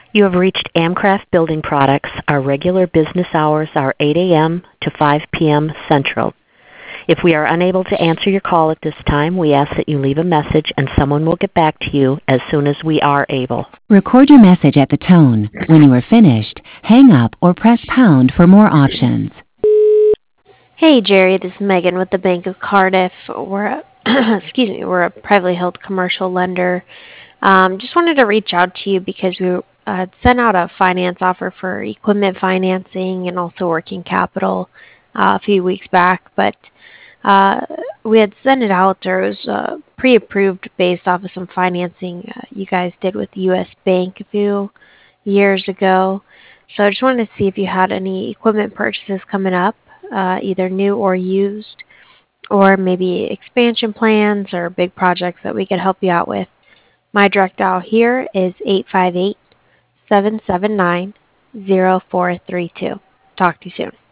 You have reached Amcraft Building Products. Our regular business hours are 8 a.m. to 5 p.m. Central. If we are unable to answer your call at this time, we ask that you leave a message and someone will get back to you as soon as we are able. Record your message at the tone. When you are finished, hang up or press pound for more options. Hey Jerry, this is Megan with the Bank of Cardiff. We're a privately held commercial lender. Just wanted to reach out to you because we sent out a finance offer for equipment financing and also working capital a few weeks back, but we had sent it out, or it was pre-approved based off of some financing you guys did with the U.S. Bank a few years ago. So I just wanted to see if you had any equipment purchases coming up, either new or used, or maybe expansion plans or big projects that we could help you out with. My direct dial here is 858-779-0432. Talk to you soon.